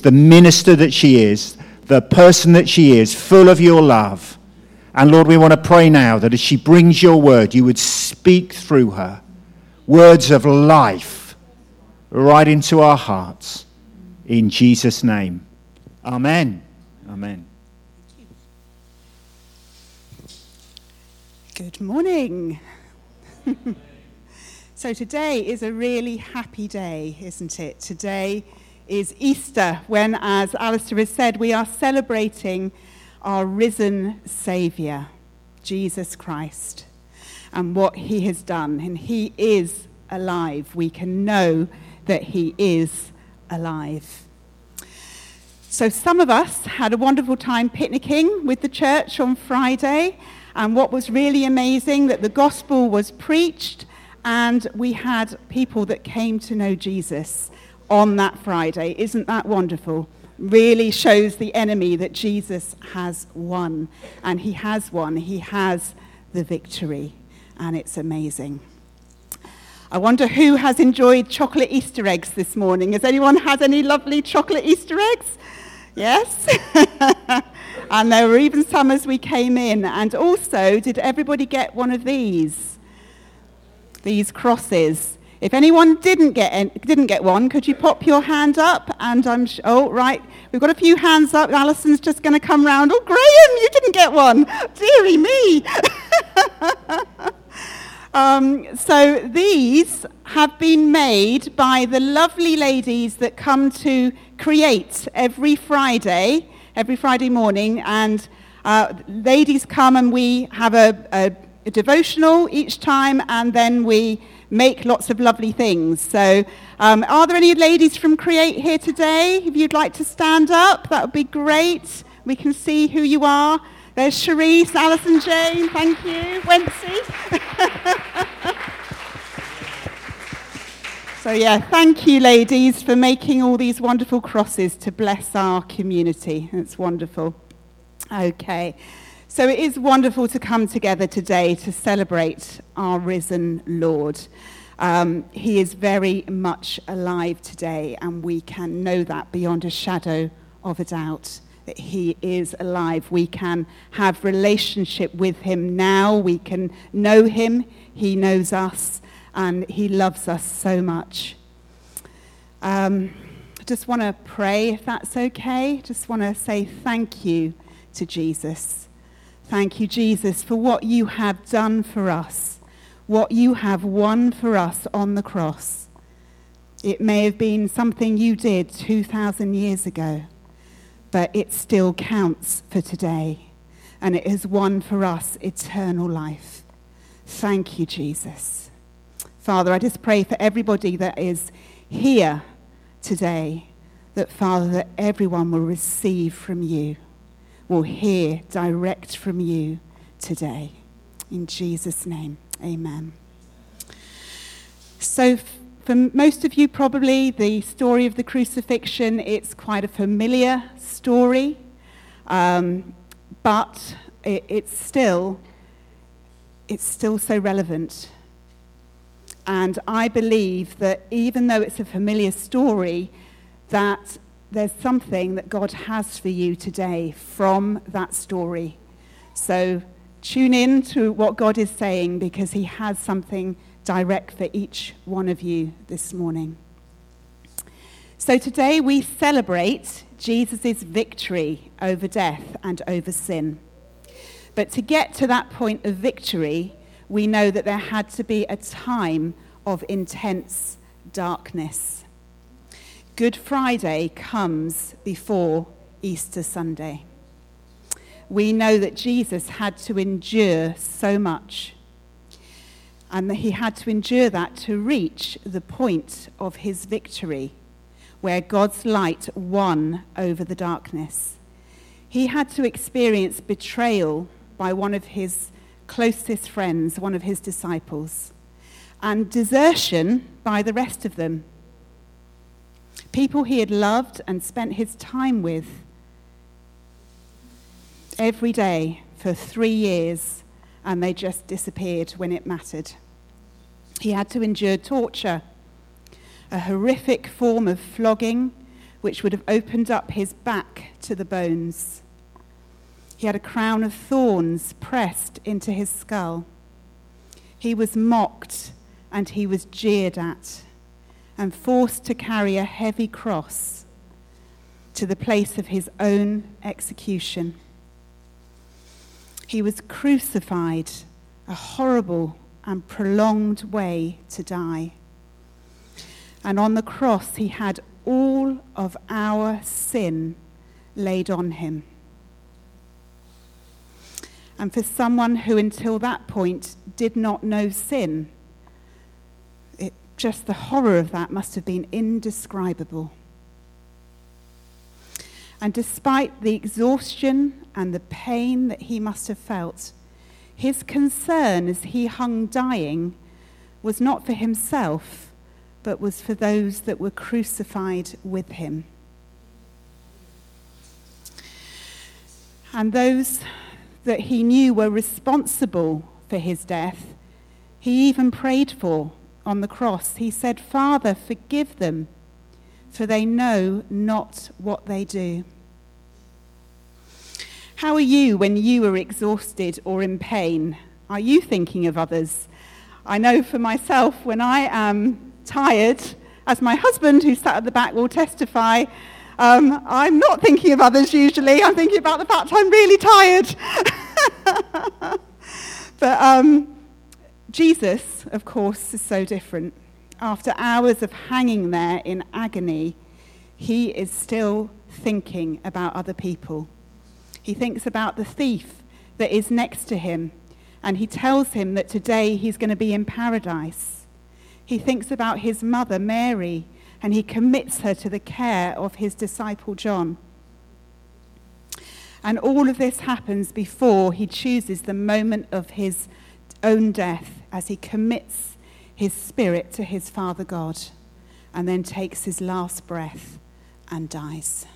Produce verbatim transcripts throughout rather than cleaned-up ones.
the minister that she is, the person that she is, full of your love. And Lord, we want to pray now that as she brings your word, you would speak through her words of life right into our hearts. In Jesus' name. Amen. Amen. Good morning. So today is a really happy day, isn't it? Today is Easter, when, as Alistair has said, we are celebrating our risen Saviour, Jesus Christ, and what he has done. And he is alive. We can know that he is alive. So some of us had a wonderful time picnicking with the church on Friday, and what was really amazing, that the gospel was preached, and we had people that came to know Jesus on that Friday. Isn't that wonderful? Really shows the enemy that Jesus has won, and he has won. He has the victory, and it's amazing. I wonder who has enjoyed chocolate Easter eggs this morning. Has anyone had any lovely chocolate Easter eggs? Yes? And there were even some as we came in. And also, did everybody get one of these? These crosses. If anyone didn't get en- didn't get one, could you pop your hand up? And I'm sh- oh right, we've got a few hands up. Alison's just going to come round. Oh, Graham, you didn't get one. Dearie me. um, so these have been made by the lovely ladies that come to Create every Friday, every Friday morning, and uh, ladies come and we have a, a, a devotional each time, and then we make lots of lovely things. So um, are there any ladies from Create here today? If you'd like to stand up, that would be great. We can see who you are. There's Cherise, Alison Jane, thank you. Wency. So yeah, thank you ladies for making all these wonderful crosses to bless our community. It's wonderful. Okay. So it is wonderful to come together today to celebrate our risen Lord. Um, he is very much alive today, and we can know that beyond a shadow of a doubt, that he is alive. We can have relationship with him now. We can know him. He knows us, and he loves us so much. Um, I just want to pray, if that's okay. Just want to say thank you to Jesus. Thank you, Jesus, for what you have done for us, what you have won for us on the cross. It may have been something you did two thousand years ago, but it still counts for today, and it has won for us eternal life. Thank you, Jesus. Father, I just pray for everybody that is here today, that, Father, that everyone will receive from you, will hear direct from you today. In Jesus' name, amen. So for most of you, probably, the story of the crucifixion, it's quite a familiar story, um, but it, it's still, it's still so relevant. And I believe that even though it's a familiar story, that there's something that God has for you today from that story. So tune in to what God is saying, because he has something direct for each one of you this morning. So today we celebrate Jesus' victory over death and over sin. But to get to that point of victory, we know that there had to be a time of intense darkness. Good Friday comes before Easter Sunday. We know that Jesus had to endure so much, and that he had to endure that to reach the point of his victory, where God's light won over the darkness. He had to experience betrayal by one of his closest friends, one of his disciples, and desertion by the rest of them. People he had loved and spent his time with every day for three years, and they just disappeared when it mattered. He had to endure torture, a horrific form of flogging which would have opened up his back to the bones. He had a crown of thorns pressed into his skull. He was mocked and he was jeered at and forced to carry a heavy cross to the place of his own execution. He was crucified, a horrible and prolonged way to die. And on the cross, he had all of our sin laid on him. And for someone who until that point did not know sin, it, just the horror of that must have been indescribable. And despite the exhaustion and the pain that he must have felt, his concern as he hung dying was not for himself, but was for those that were crucified with him. And those that he knew were responsible for his death, he even prayed for on the cross. He said, "Father, forgive them, for they know not what they do." How are you when you are exhausted or in pain? Are you thinking of others? I know for myself, when I am tired, as my husband, who sat at the back, will testify, um, I'm not thinking of others usually. I'm thinking about the fact I'm really tired. But um, Jesus, of course, is so different. After hours of hanging there in agony, he is still thinking about other people. He thinks about the thief that is next to him, and he tells him that today he's going to be in paradise. He thinks about his mother, Mary, and he commits her to the care of his disciple John. And all of this happens before he chooses the moment of his own death, as he commits his spirit to his Father God, and then takes his last breath and dies.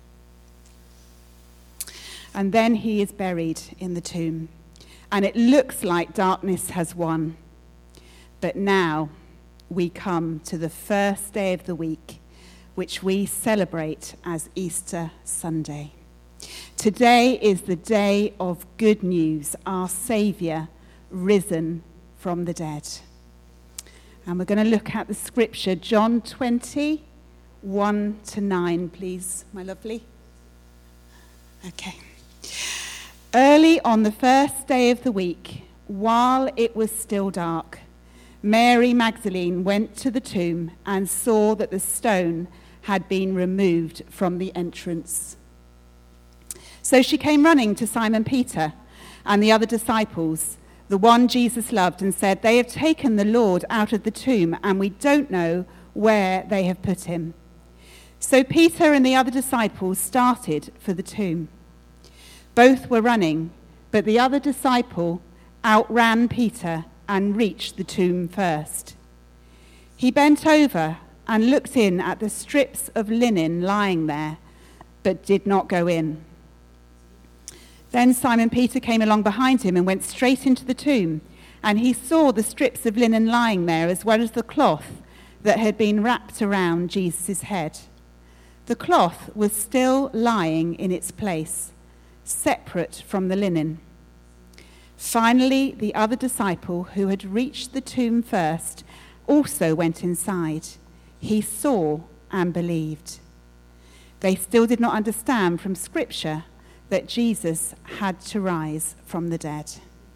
And then he is buried in the tomb, and it looks like darkness has won. But now we come to the first day of the week, which we celebrate as Easter Sunday. Today is the day of good news, our Saviour risen from the dead. And we're going to look at the scripture, John twenty, one to nine, please, my lovely. Okay. Early on the first day of the week, while it was still dark, Mary Magdalene went to the tomb and saw that the stone had been removed from the entrance. So she came running to Simon Peter and the other disciples, the one Jesus loved, and said, "They have taken the Lord out of the tomb, and we don't know where they have put him." So Peter and the other disciples started for the tomb. Both were running, but the other disciple outran Peter and reached the tomb first. He bent over and looked in at the strips of linen lying there, but did not go in. Then Simon Peter came along behind him and went straight into the tomb, and he saw the strips of linen lying there, as well as the cloth that had been wrapped around Jesus' head. The cloth was still lying in its place, separate from the linen. Finally, the other disciple, who had reached the tomb first, also went inside. He saw and believed. They still did not understand from Scripture that Jesus had to rise from the dead.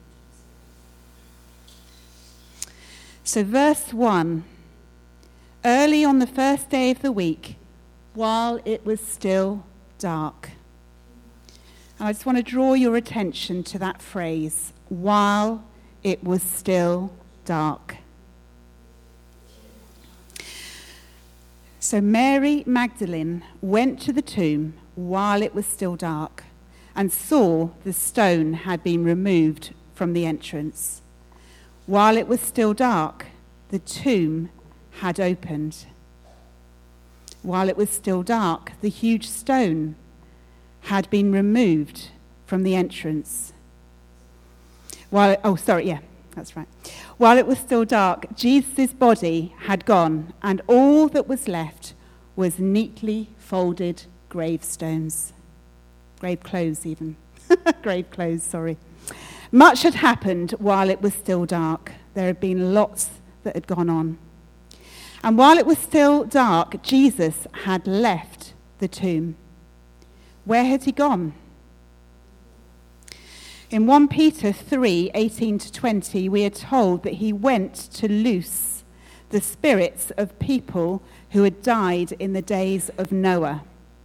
So verse one, early on the first day of the week, while it was still dark. And I just want to draw your attention to that phrase, while it was still dark. So Mary Magdalene went to the tomb while it was still dark and saw the stone had been removed from the entrance. While it was still dark, the tomb had opened. While it was still dark, the huge stone had been removed from the entrance. While, oh, sorry, yeah, that's right. While it was still dark, Jesus' body had gone, and all that was left was neatly folded gravestones. Grave clothes even. Grave clothes, sorry. Much had happened while it was still dark. There had been lots that had gone on. And while it was still dark, Jesus had left the tomb. Where had he gone? In First Peter three, eighteen to twenty, we are told that he went to loose the spirits of people who had died in the days of Noah.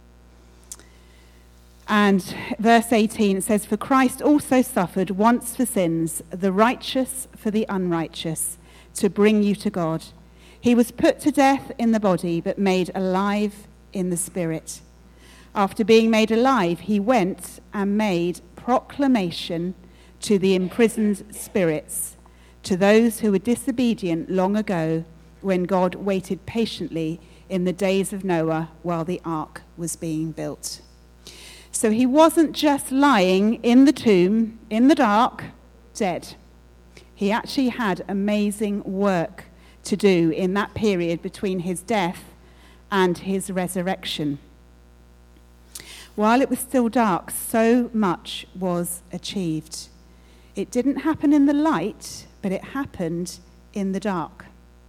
And verse eighteen, it says, "For Christ also suffered once for sins, the righteous for the unrighteous, to bring you to God. He was put to death in the body, but made alive in the spirit. After being made alive, he went and made proclamation to the imprisoned spirits, to those who were disobedient long ago, when God waited patiently in the days of Noah while the ark was being built." So he wasn't just lying in the tomb, in the dark, dead. He actually had amazing work to do in that period between his death and his resurrection. While it was still dark, so much was achieved. It didn't happen in the light, but it happened in the dark.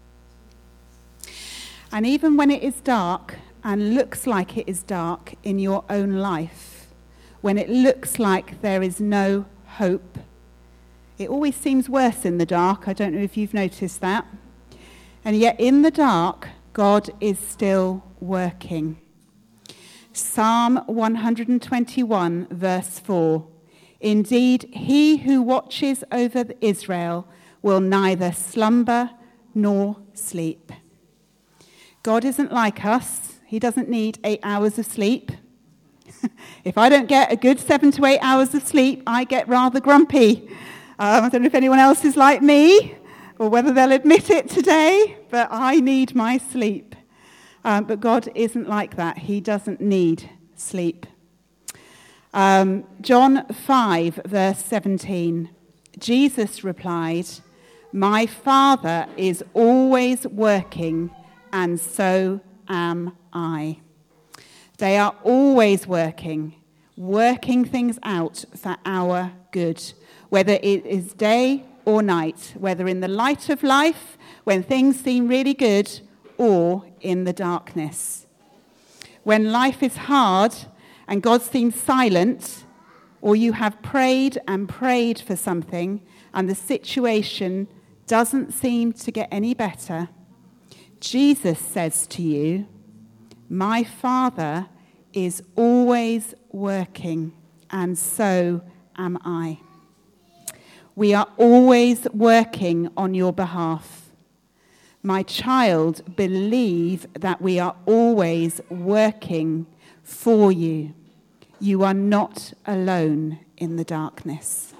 And even when it is dark and looks like it is dark in your own life, when it looks like there is no hope, it always seems worse in the dark. I don't know if you've noticed that. And yet in the dark, God is still working. Psalm one twenty-one, verse four. "Indeed, he who watches over Israel will neither slumber nor sleep." God isn't like us. He doesn't need eight hours of sleep. If I don't get a good seven to eight hours of sleep, I get rather grumpy. Um, I don't know if anyone else is like me, or whether they'll admit it today, but I need my sleep. Um, but God isn't like that. He doesn't need sleep. Um, John five, verse seventeen. Jesus replied, "My Father is always working, and so am I." They are always working, working things out for our good, whether it is day or night, whether in the light of life, when things seem really good, or in the darkness. When life is hard and God seems silent, or you have prayed and prayed for something and the situation doesn't seem to get any better, Jesus says to you, "My Father is always working, and so am I." We are always working on your behalf. My child, believe that we are always working for you. You are not alone in the darkness.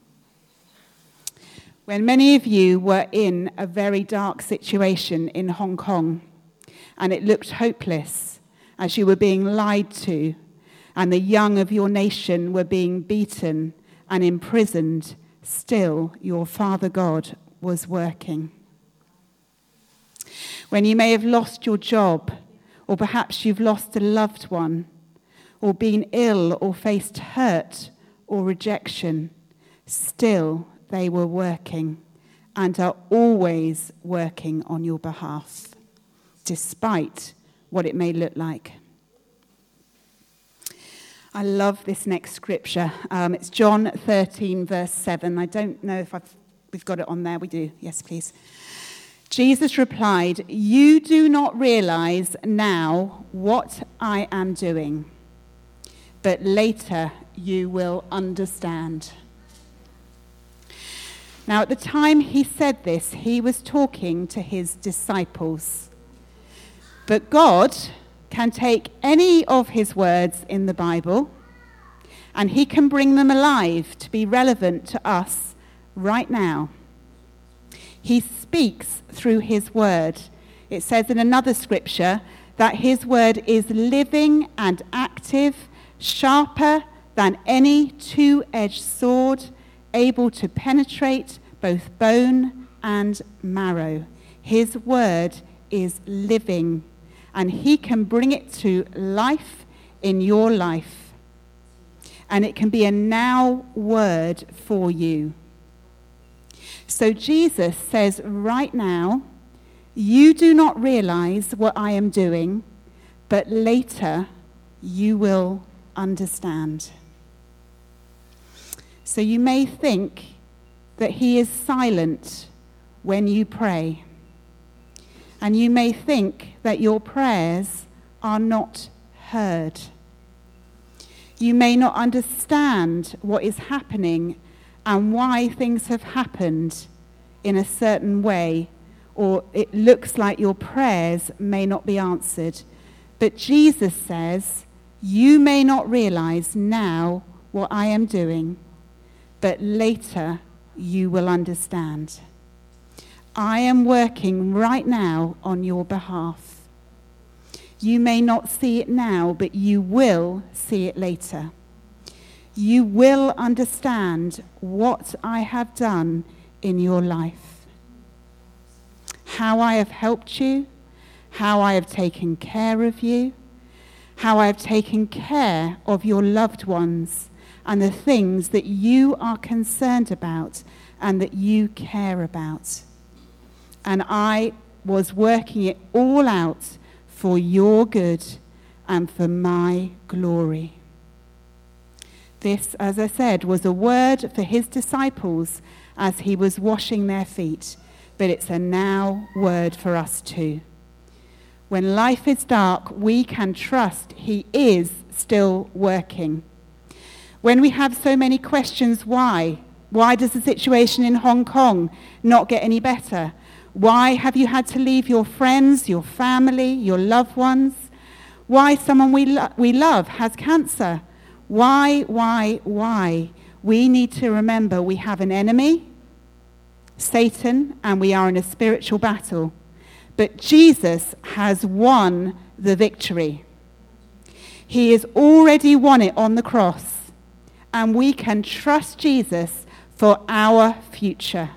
When many of you were in a very dark situation in Hong Kong, and it looked hopeless as you were being lied to, and the young of your nation were being beaten and imprisoned, still your Father God was working. When you may have lost your job, or perhaps you've lost a loved one, or been ill or faced hurt or rejection, still they were working and are always working on your behalf, despite what it may look like. I love this next scripture. Um, it's John thirteen, verse seven. I don't know if I've, we've got it on there. We do. Yes, please. Jesus replied, "You do not realize now what I am doing, but later you will understand." Now, at the time he said this, he was talking to his disciples. But God can take any of his words in the Bible and he can bring them alive to be relevant to us right now. He speaks through his word. It says in another scripture that his word is living and active, sharper than any two-edged sword, able to penetrate both bone and marrow. His word is living and he can bring it to life in your life. And it can be a now word for you. So Jesus says right now, you do not realize what I am doing, but later you will understand. So you may think that he is silent when you pray. And you may think that your prayers are not heard. You may not understand what is happening and why things have happened in a certain way, or it looks like your prayers may not be answered. But Jesus says, you may not realize now what I am doing, but later you will understand. I am working right now on your behalf. You may not see it now, but you will see it later. You will understand what I have done in your life. How I have helped you, how I have taken care of you, how I have taken care of your loved ones and the things that you are concerned about and that you care about. And I was working it all out for your good and for my glory. This, as I said, was a word for his disciples as he was washing their feet, but it's a now word for us too. When life is dark, we can trust he is still working. When we have so many questions, why? Why does the situation in Hong Kong not get any better? Why have you had to leave your friends, your family, your loved ones? Why someone we, lo- we love has cancer? Why, why, why? We need to remember we have an enemy, Satan, and we are in a spiritual battle. But Jesus has won the victory. He has already won it on the cross, and we can trust Jesus for our future.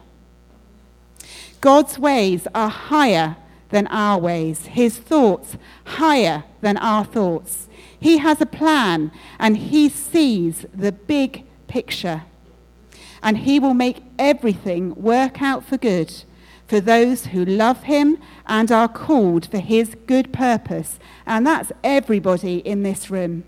God's ways are higher than our ways, his thoughts higher than our thoughts. He has a plan, and he sees the big picture. And he will make everything work out for good for those who love him and are called for his good purpose. And that's everybody in this room.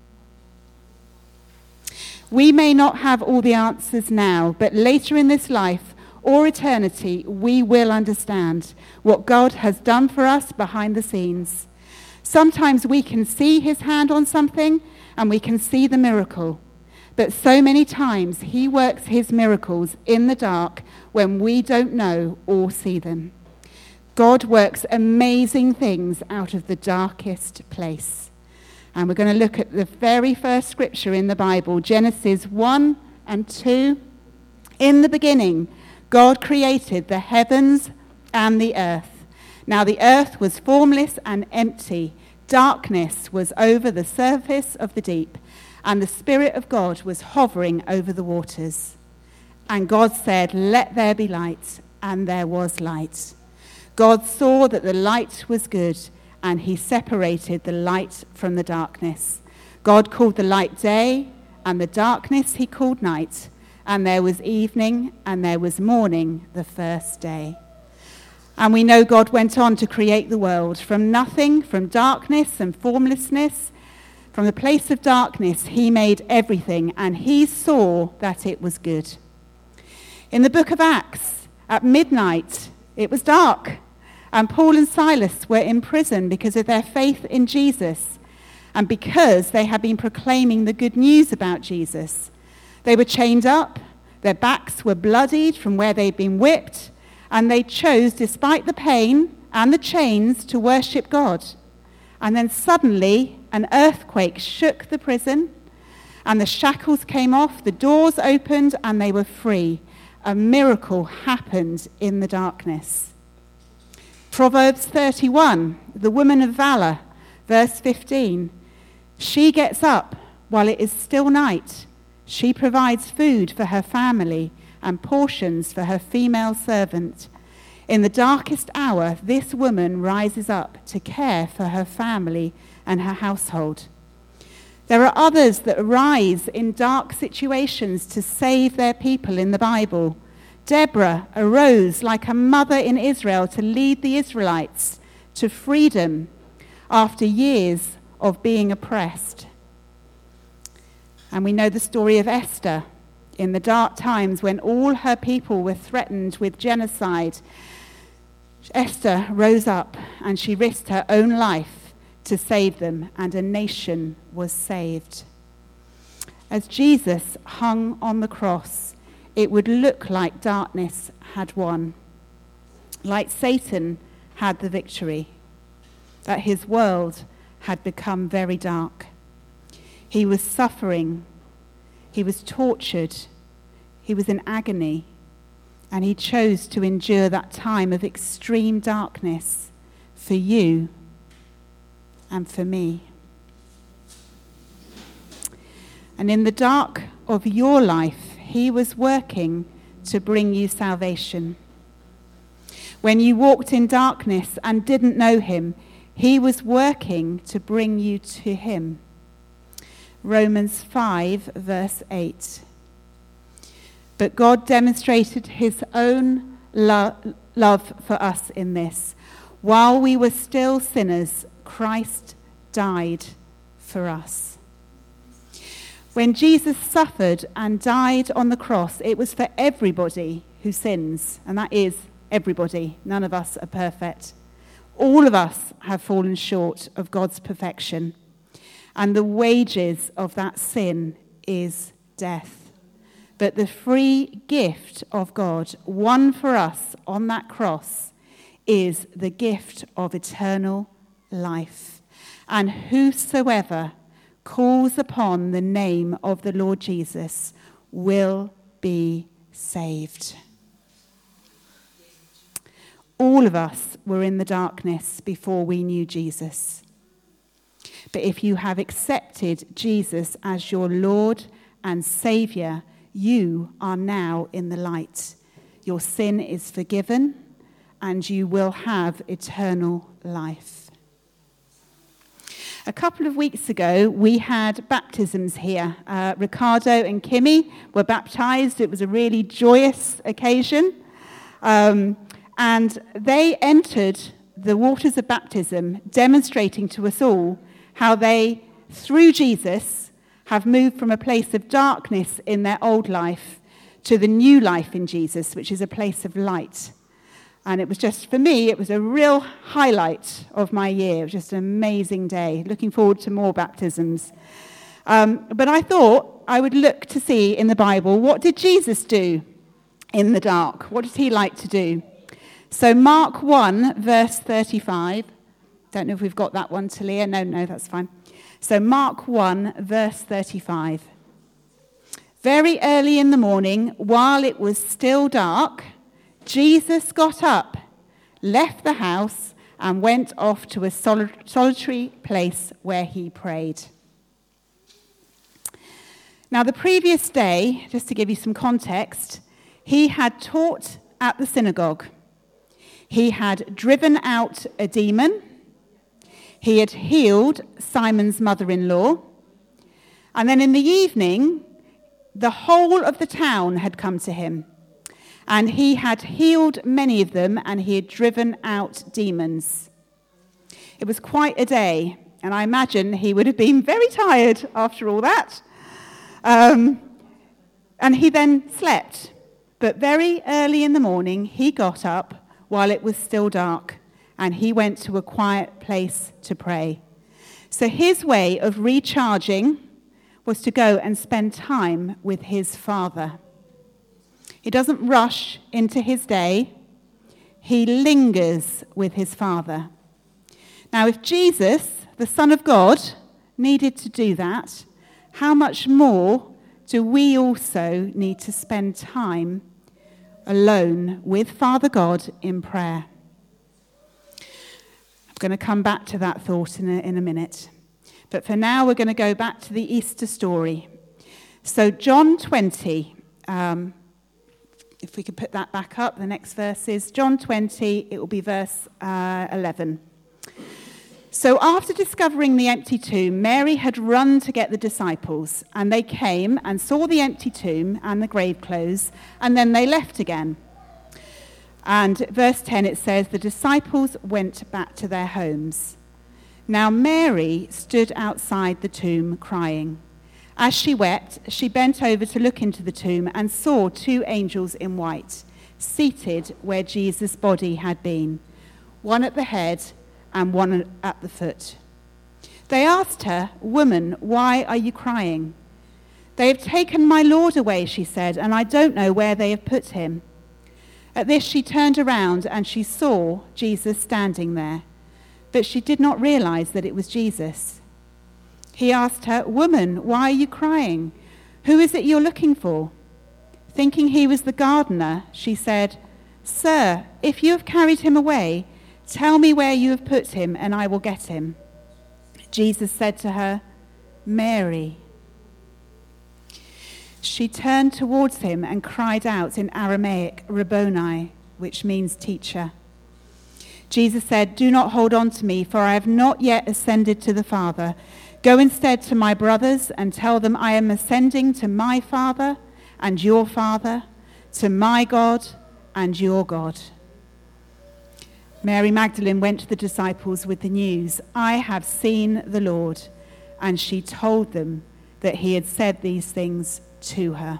We may not have all the answers now, but later in this life or eternity, we will understand what God has done for us behind the scenes. Sometimes we can see his hand on something and we can see the miracle. But so many times he works his miracles in the dark when we don't know or see them. God works amazing things out of the darkest place. And we're going to look at the very first scripture in the Bible, Genesis one and two. In the beginning, God created the heavens and the earth. Now the earth was formless and empty. Darkness was over the surface of the deep, and the Spirit of God was hovering over the waters. And God said, "Let there be light," and there was light. God saw that the light was good, and he separated the light from the darkness. God called the light day, and the darkness he called night. And there was evening, and there was morning the first day. And we know God went on to create the world. From nothing, from darkness and formlessness, from the place of darkness, he made everything, and he saw that it was good. In the book of Acts, at midnight, it was dark, and Paul and Silas were in prison because of their faith in Jesus, and because they had been proclaiming the good news about Jesus. They were chained up, their backs were bloodied from where they'd been whipped, and they chose, despite the pain and the chains, to worship God. And then suddenly, an earthquake shook the prison, and the shackles came off, the doors opened, and they were free. A miracle happened in the darkness. Proverbs thirty-one, the woman of valor, verse fifteen. She gets up while it is still night. She provides food for her family and portions for her female servant. In the darkest hour, this woman rises up to care for her family and her household. There are others that arise in dark situations to save their people in the Bible. Deborah arose like a mother in Israel to lead the Israelites to freedom after years of being oppressed. And we know the story of Esther. In the dark times when all her people were threatened with genocide, Esther rose up and she risked her own life to save them, and a nation was saved. As Jesus hung on the cross, it would look like darkness had won, like Satan had the victory, that his world had become very dark. He was suffering, he was tortured, he was in agony, and he chose to endure that time of extreme darkness for you and for me. And in the dark of your life, he was working to bring you salvation. When you walked in darkness and didn't know him, he was working to bring you to him. Romans five, verse eight. But God demonstrated his own lo- love for us in this. While we were still sinners, Christ died for us. When Jesus suffered and died on the cross, it was for everybody who sins, and that is everybody. None of us are perfect. All of us have fallen short of God's perfection, and the wages of that sin is death. But the free gift of God, won for us on that cross, is the gift of eternal life. And whosoever calls upon the name of the Lord Jesus will be saved. All of us were in the darkness before we knew Jesus. But if you have accepted Jesus as your Lord and Saviour, you are now in the light. Your sin is forgiven, and you will have eternal life. A couple of weeks ago, we had baptisms here. Uh, Ricardo and Kimmy were baptized. It was a really joyous occasion. Um, and they entered the waters of baptism, demonstrating to us all how they, through Jesus, have moved from a place of darkness in their old life to the new life in Jesus, which is a place of light. And it was just, for me, it was a real highlight of my year. It was just an amazing day. Looking forward to more baptisms. Um, but I thought I would look to see in the Bible, what did Jesus do in the dark? What did he like to do? So Mark one, verse thirty-five. Don't know if we've got that one, Talia. No, no, that's fine. So Mark one, verse thirty-five. Very early in the morning, while it was still dark, Jesus got up, left the house, and went off to a solitary place where he prayed. Now, the previous day, just to give you some context, he had taught at the synagogue. He had driven out a demon. He had healed Simon's mother-in-law. And then in the evening, the whole of the town had come to him. And he had healed many of them, and he had driven out demons. It was quite a day, and I imagine he would have been very tired after all that. Um, and he then slept. But very early in the morning, he got up while it was still dark, and he went to a quiet place to pray. So his way of recharging was to go and spend time with his Father. He doesn't rush into his day. He lingers with his Father. Now, if Jesus, the Son of God, needed to do that, how much more do we also need to spend time alone with Father God in prayer? I'm going to come back to that thought in a, in a minute. But for now, we're going to go back to the Easter story. So John twenty, um, if we could put that back up, the next verse is John twenty, it will be verse uh, eleven. So after discovering the empty tomb, Mary had run to get the disciples, and they came and saw the empty tomb and the grave clothes, and then they left again. And verse ten, it says, the disciples went back to their homes. Now Mary stood outside the tomb crying. As she wept, she bent over to look into the tomb and saw two angels in white, seated where Jesus' body had been, one at the head and one at the foot. They asked her, "Woman, why are you crying?" "They have taken my Lord away," she said, "and I don't know where they have put him." At this she turned around and she saw Jesus standing there, but she did not realize that it was Jesus. He asked her, "Woman, why are you crying? Who is it you're looking for?" Thinking he was the gardener, she said, "Sir, if you have carried him away, tell me where you have put him, and I will get him." Jesus said to her, "Mary." She turned towards him and cried out in Aramaic, "Rabboni," which means teacher. Jesus said, "Do not hold on to me, for I have not yet ascended to the Father. Go instead to my brothers and tell them I am ascending to my Father and your Father, to my God and your God." Mary Magdalene went to the disciples with the news, "I have seen the Lord," and she told them that he had said these things to her.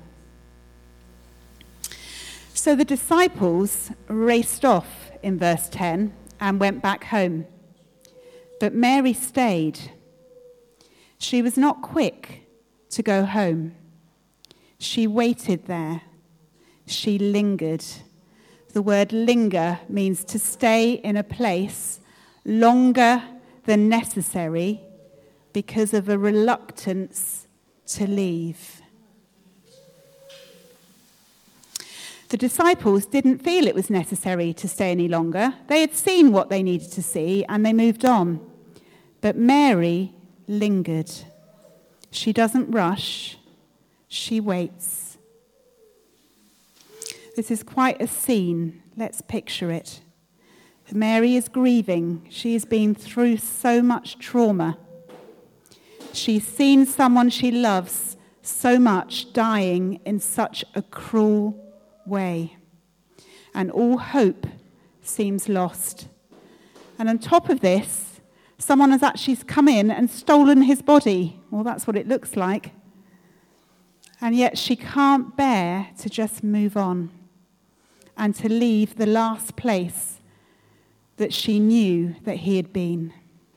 So the disciples raced off in verse ten and went back home. But Mary stayed. She was not quick to go home. She waited there. She lingered. The word linger means to stay in a place longer than necessary because of a reluctance to leave. The disciples didn't feel it was necessary to stay any longer. They had seen what they needed to see and they moved on. But Mary lingered. She doesn't rush. She waits. This is quite a scene. Let's picture it. Mary is grieving. She has been through so much trauma. She's seen someone she loves so much dying in such a cruel way. And all hope seems lost. And on top of this, someone has actually come in and stolen his body. Well, that's what it looks like. And yet she can't bear to just move on and to leave the last place that she knew that he had been.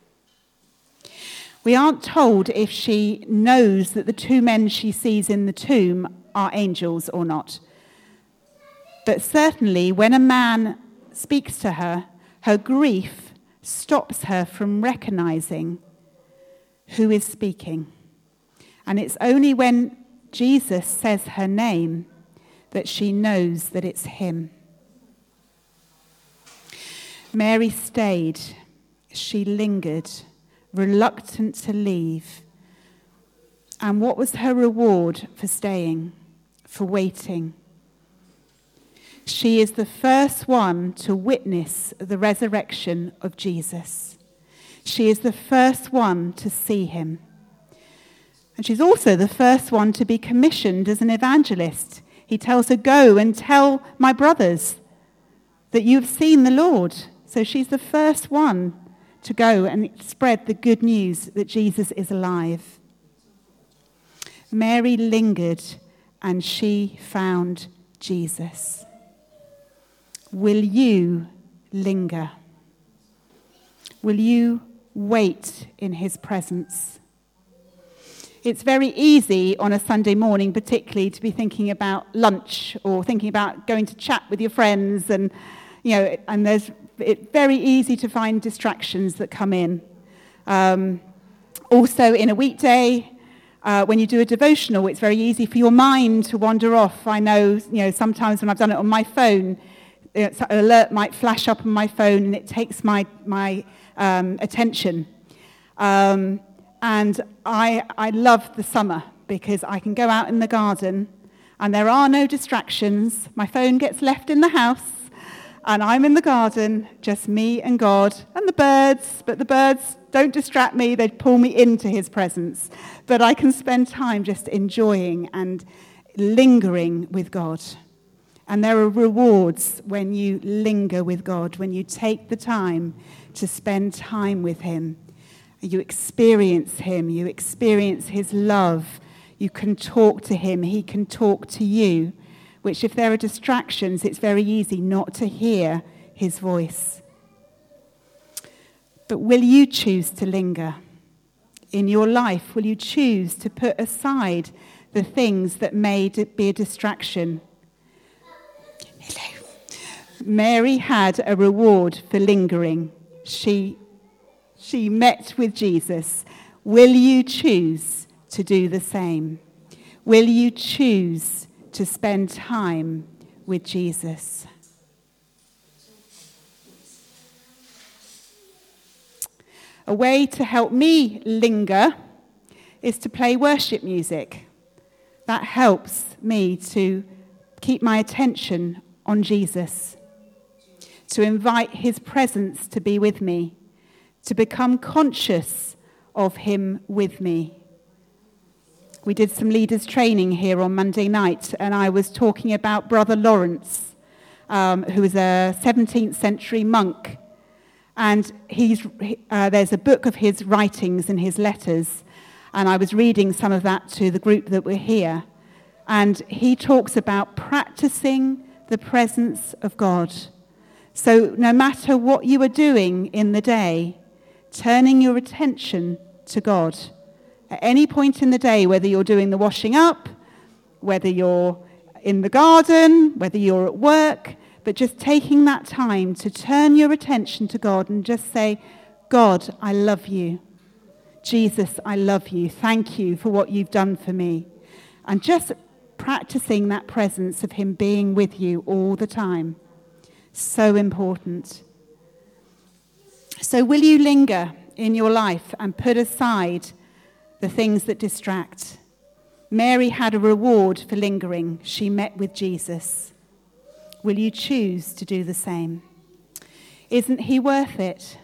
We aren't told if she knows that the two men she sees in the tomb are angels or not. But certainly when a man speaks to her, her grief stops her from recognizing who is speaking. And it's only when Jesus says her name that she knows that it's him. Mary stayed. She lingered, reluctant to leave. And what was her reward for staying, for waiting? She is the first one to witness the resurrection of Jesus. She is the first one to see him. And she's also the first one to be commissioned as an evangelist. He tells her, "Go and tell my brothers that you've seen the Lord." So she's the first one to go and spread the good news that Jesus is alive. Mary lingered and she found Jesus. Will you linger? Will you wait in his presence? It's very easy on a Sunday morning, particularly, to be thinking about lunch or thinking about going to chat with your friends, and you know, and there's it's very easy to find distractions that come in. Um, also, in a weekday, uh, when you do a devotional, it's very easy for your mind to wander off. I know, you know, sometimes when I've done it on my phone, an alert might flash up on my phone, and it takes my my um, attention. Um, And I, I love the summer because I can go out in the garden, and there are no distractions. My phone gets left in the house, and I'm in the garden, just me and God, and the birds, but the birds don't distract me, they pull me into his presence. But I can spend time just enjoying and lingering with God. And there are rewards when you linger with God, when you take the time to spend time with him. You experience him, you experience his love, you can talk to him, he can talk to you, which if there are distractions, it's very easy not to hear his voice. But will you choose to linger? In your life, will you choose to put aside the things that may be a distraction? Hello. Mary had a reward for lingering. She, she met with Jesus. Will you choose to do the same? Will you choose to spend time with Jesus? A way to help me linger is to play worship music. That helps me to keep my attention on Jesus, to invite his presence to be with me, to become conscious of him with me. We did some leaders training here on Monday night, and I was talking about Brother Lawrence, um, who was a seventeenth century monk. And he's, uh, there's a book of his writings and his letters, and I was reading some of that to the group that were here. And he talks about practicing the presence of God. So no matter what you are doing in the day, turning your attention to God. At any point in the day, whether you're doing the washing up, whether you're in the garden, whether you're at work, but just taking that time to turn your attention to God and just say, God, I love you. Jesus, I love you. Thank you for what you've done for me. And just practicing that presence of him being with you all the time. So important. So will you linger in your life and put aside the things that distract? Mary had a reward for lingering. She met with Jesus. Will you choose to do the same? Isn't he worth it?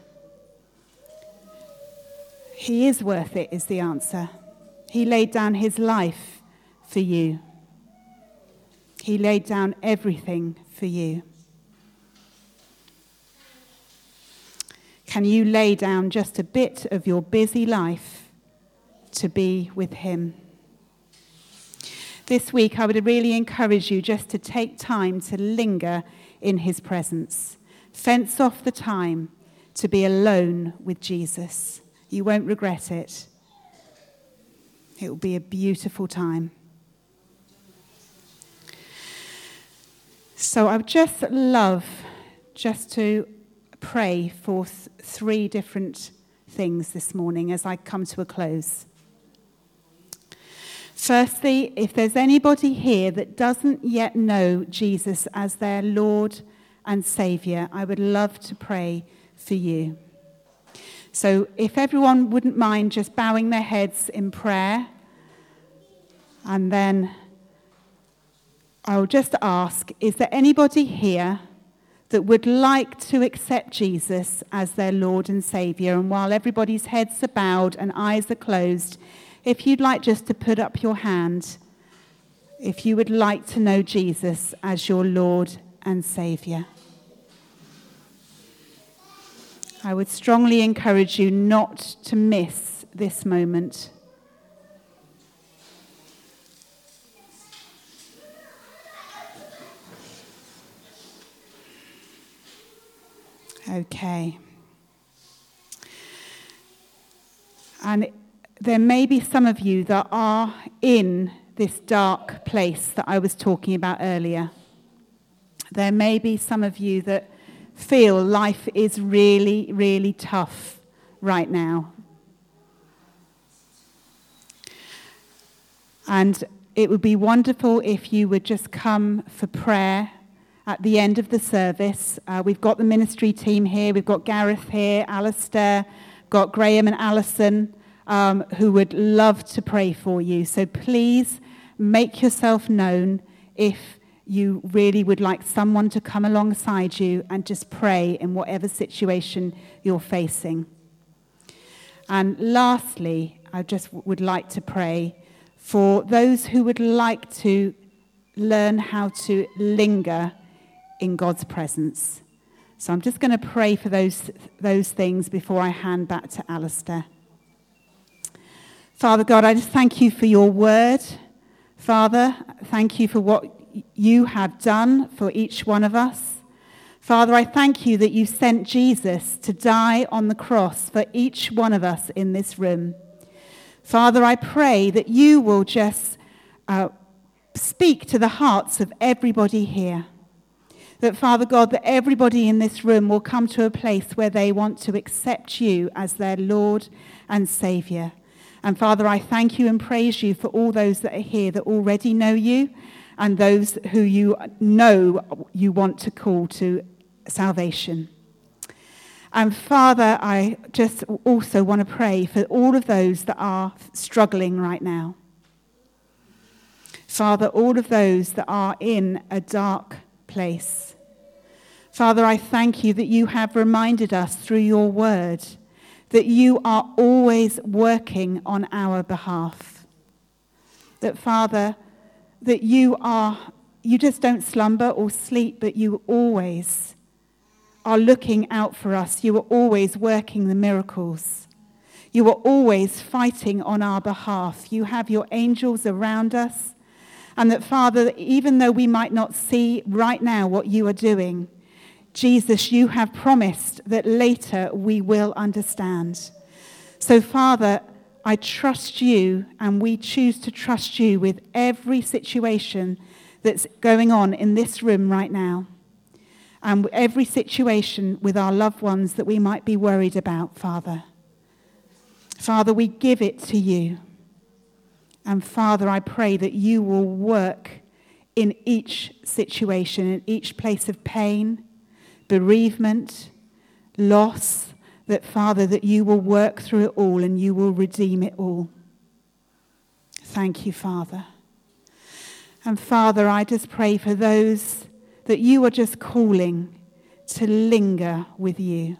He is worth it, is the answer. He laid down his life for you. He laid down everything for you. Can you lay down just a bit of your busy life to be with him? This week, I would really encourage you just to take time to linger in his presence. Fence off the time to be alone with Jesus. You won't regret it. It will be a beautiful time. So I would just love just to pray for th- three different things this morning as I come to a close. Firstly, if there's anybody here that doesn't yet know Jesus as their Lord and Saviour, I would love to pray for you. So if everyone wouldn't mind just bowing their heads in prayer, and then I'll just ask, is there anybody here that would like to accept Jesus as their Lord and Saviour? And while everybody's heads are bowed and eyes are closed, if you'd like just to put up your hand, if you would like to know Jesus as your Lord and Saviour. I would strongly encourage you not to miss this moment. Okay. And there may be some of you that are in this dark place that I was talking about earlier. There may be some of you that feel life is really, really tough right now. And it would be wonderful if you would just come for prayer at the end of the service. Uh, we've got the ministry team here. We've got Gareth here, Alistair, got Graham and Alison, um, who would love to pray for you. So please make yourself known if you really would like someone to come alongside you and just pray in whatever situation you're facing. And lastly, I just would like to pray for those who would like to learn how to linger in God's presence. So I'm just going to pray for those, those things before I hand back to Alistair. Father God, I just thank you for your word. Father, thank you for what you have done for each one of us. Father, I thank you that you sent Jesus to die on the cross for each one of us in this room. Father, I pray that you will just uh, speak to the hearts of everybody here. That, Father God, that everybody in this room will come to a place where they want to accept you as their Lord and Saviour. And Father, I thank you and praise you for all those that are here that already know you and those who you know you want to call to salvation. And Father, I just also want to pray for all of those that are struggling right now. Father, all of those that are in a dark place. Father, I thank you that you have reminded us through your word that you are always working on our behalf. That, Father, that you are, you just don't slumber or sleep, but you always are looking out for us. You are always working the miracles. You are always fighting on our behalf. You have your angels around us. And that, Father, even though we might not see right now what you are doing, Jesus, you have promised that later we will understand. So, Father, I trust you, and we choose to trust you with every situation that's going on in this room right now, and every situation with our loved ones that we might be worried about, Father. Father, we give it to you. And Father, I pray that you will work in each situation, in each place of pain, bereavement, loss, that, Father, that you will work through it all and you will redeem it all. Thank you, Father. And Father, I just pray for those that you are just calling to linger with you,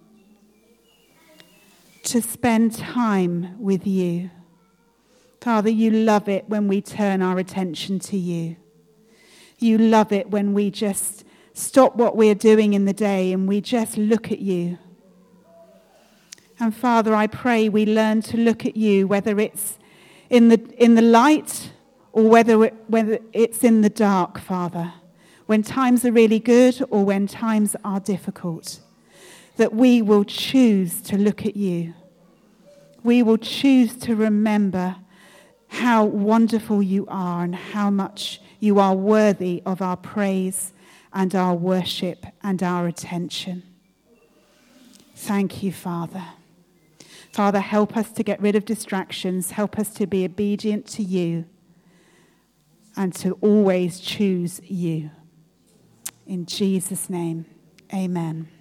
to spend time with you. Father, you love it when we turn our attention to you. You love it when we just stop what we're doing in the day and we just look at you. And Father, I pray we learn to look at you, whether it's in the in the light or whether it, whether it's in the dark, Father, when times are really good or when times are difficult, that we will choose to look at you. We will choose to remember how wonderful you are and how much you are worthy of our praise and our worship and our attention. Thank you, Father. Father, help us to get rid of distractions. Help us to be obedient to you and to always choose you. In Jesus' name, amen.